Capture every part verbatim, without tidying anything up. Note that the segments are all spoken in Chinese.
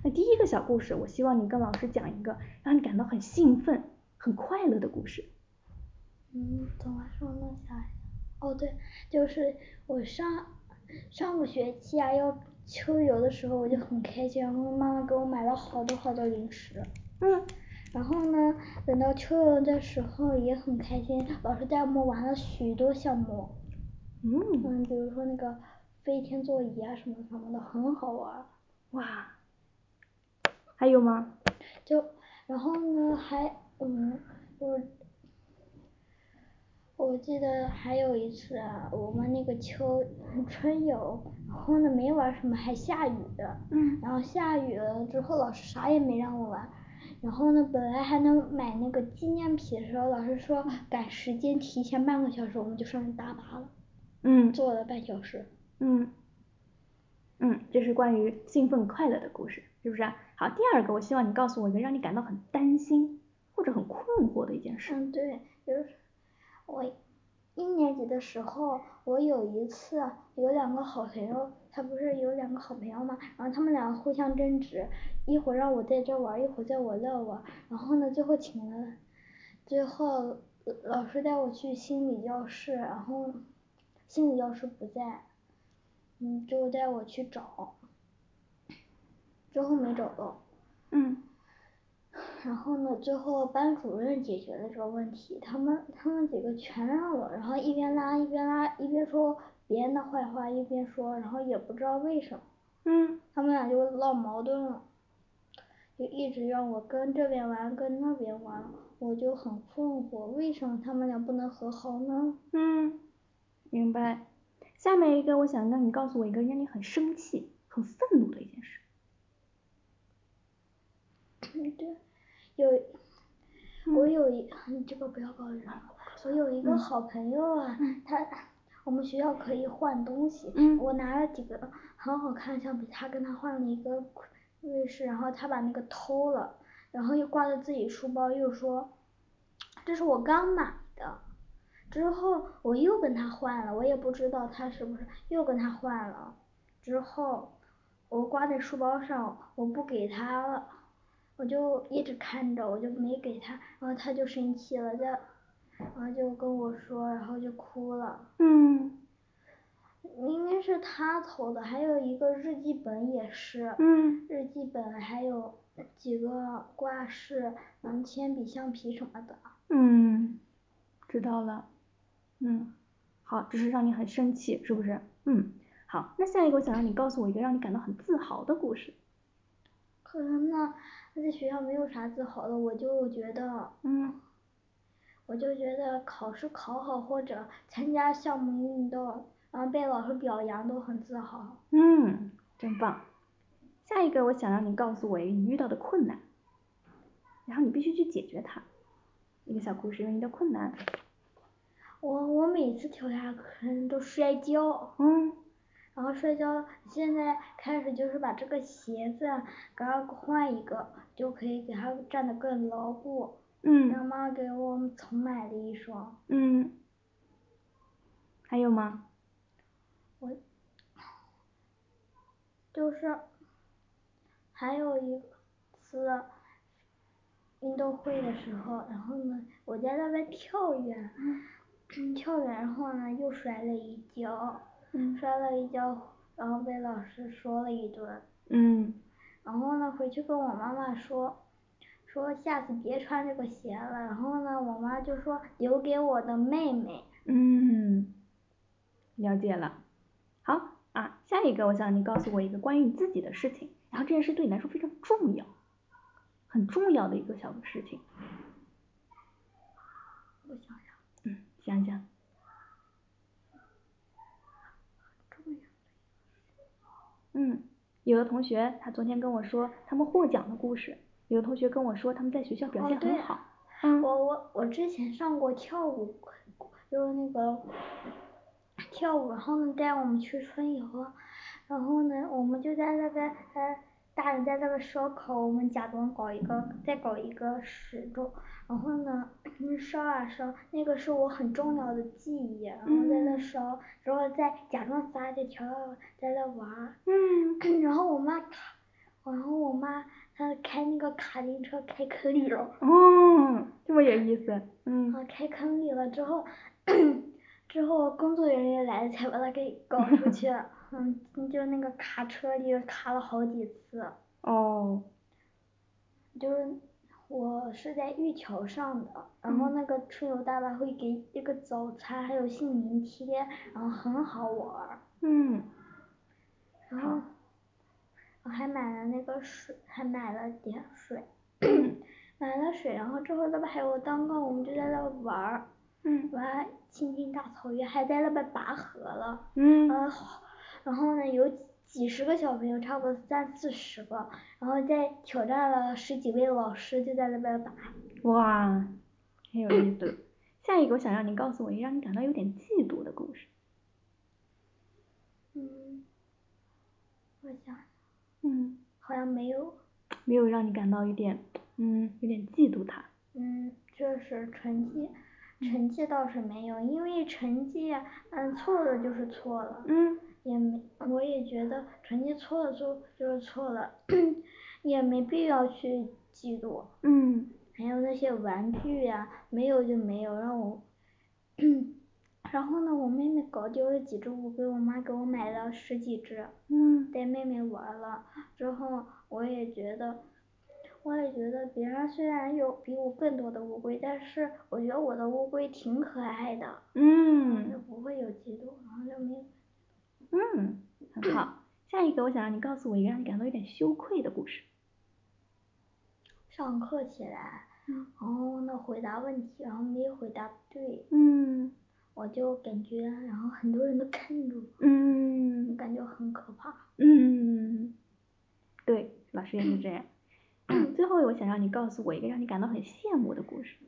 那第一个小故事，我希望你跟老师讲一个让你感到很兴奋、很快乐的故事。 嗯，怎么说呢？想一想。哦，对，就是我上上个学期啊，要秋游的时候，我就很开心，然后妈妈给我买了好多好多零食。 嗯。 然后呢，等到秋游的时候也很开心，老师带我们玩了许多项目。 嗯。 嗯，比如说那个飞天座椅啊什么什么的，很好玩。 哇。还有吗？ 就然后呢，还嗯，就是我记得还有一次啊，我们那个秋春游，然后呢没玩什么，还下雨。 嗯。 然后下雨了之后，老师啥也没让我玩。然后呢，本来还能买那个纪念品的时候，老师说赶时间提前半个小时，我们就上去大巴了。 嗯。 坐了半小时。 嗯。嗯，这是关于兴奋快乐的故事，是不是啊？好，第二个，我希望你告诉我一个让你感到很担心或者很困惑的一件事。 嗯，对，就是我一年级的时候，我有一次有两个好朋友，他不是有两个好朋友嘛，然后他们两个互相争执，一会儿让我在这玩，一会儿在我那玩，然后呢，最后请了，最后老师带我去心理教室，然后心理教室不在，嗯，就带我去找，最后没找到。 嗯。 然后呢，最后班主任解决了这个问题，他们他们几个全让我，然后一边拉一边拉，一边说别人的坏话，一边说，然后也不知道为什么。 嗯。 他们俩就闹矛盾了，就一直让我跟这边玩，跟那边玩，我就很困惑，为什么他们俩不能和好呢？ 嗯，明白。下面一个，我想让你告诉我一个让你很生气、很愤怒的一件事。 嗯，对，有，我有一，你这个不要告诉人了。我有一个好朋友啊，他，我们学校可以换东西，我拿了几个很好看的橡皮擦跟他换了一个卫士，然后他把那个偷了，然后又挂在自己书包，又说这是我刚买的。之后我又跟他换了，我也不知道他是不是又跟他换了。之后我挂在书包上，我不给他了。我就一直看着，我就没给他，然后他就生气了，然后就跟我说，然后就哭了。 嗯。 明明是他偷的，还有一个日记本也是。 嗯。 日记本还有几个挂饰，嗯，铅笔、橡皮什么的。 嗯，知道了。嗯，好，这是让你很生气，是不是？嗯，好，那下一个我想让你告诉我一个让你感到很自豪的故事。 可能呢，在学校没有啥自豪的，我就觉得， 嗯， 我就觉得考试考好或者参加项目运动，然后被老师表扬都很自豪。 嗯，真棒。下一个我想让你告诉我一个你遇到的困难，然后你必须去解决它。一个小故事，遇到困难。 我我每次跳下坑都摔跤。 嗯。 然后摔跤，现在开始就是把这个鞋子给它换一个，就可以给它站得更牢固。 嗯。 让妈给我们重买了一双。 嗯。还有吗？ 我就是还有一次运动会的时候，然后呢，我在那边跳远，跳远，然后呢又摔了一跤， 嗯、 摔了一跤，然后被老师说了一顿。 嗯。 然后呢，回去跟我妈妈说，说下次别穿这个鞋了。然后呢，我妈就说留给我的妹妹。 嗯，了解了。好啊，下一个我想你告诉我一个关于你自己的事情，然后这件事对你来说非常重要，很重要的一个小的事情。 我想想。 嗯，想想。 很重要的。 嗯，有的同学他昨天跟我说他们获奖的故事，有的同学跟我说他们在学校表现很好。 哦、嗯。我我我之前上过跳舞，就是那个跳舞，然后呢带我们去春游，然后呢我们就在那边呃大人在那边烧烤，我们假装搞一个再搞一个石头，然后呢烧啊烧，那个是我很重要的记忆，然后在那烧，然后再假装撒着条在那玩。 嗯。 然后我妈，然后我妈她开那个卡丁车开坑里了。 哦，这么有意思，嗯。 啊，开坑里了之后，之后工作人员来才把他给搞出去，嗯，就那个卡车里卡了好几次。 哦。 就是我是在玉桥上的，然后那个春游大巴会给一个早餐，还有姓名贴，然后很好玩。 嗯。 然后我还买了那个水，还买了点水，买了水，然后之后那边还有蛋糕，我们就在那玩。 嗯。 玩亲近大草原，还在那边拔河了。 嗯。 呃，然后呢，有几十个小朋友，差不多三四十个，然后在挑战了十几位老师，就在那边拔。 哇，很有意思。下一个我想让你告诉我一个让你感到有点嫉妒的故事。 嗯，我想。 嗯。 好像没有。 没有让你感到有点，嗯，有点嫉妒他。 嗯，就是成绩，成绩倒是没有，因为成绩，嗯，错了就是错了。 嗯。 也没，我也觉得成绩错了就就是错了，也没必要去嫉妒。 嗯。 还有那些玩具呀，没有就没有，让我，然后呢，我妹妹搞丢了几只乌龟，我妈给我买了十几只， 嗯。 带妹妹玩了。之后我也觉得，我也觉得别人虽然有比我更多的乌龟，但是我觉得我的乌龟挺可爱的。 嗯。 就不会有嫉妒，然后就没有。 嗯，很好。下一个我想让你告诉我一个让你感到有点羞愧的故事。 上课起来，然后呢回答问题，然后没回答对。 嗯。 我就感觉，然后很多人都看着我。 嗯。 感觉很可怕。 嗯，对，老师也是这样。最后我想让你告诉我一个让你感到很羡慕的故事。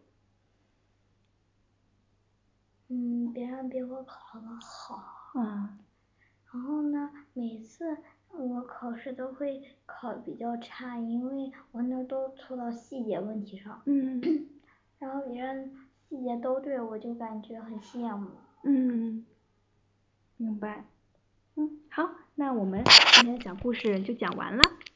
嗯，别人比我考得好。 啊。 然后呢，每次我考试都会考比较差，因为我那都错到细节问题上。 嗯。 然后别人细节都对，我就感觉很羡慕。 嗯，明白。嗯，好，那我们今天的讲故事就讲完了。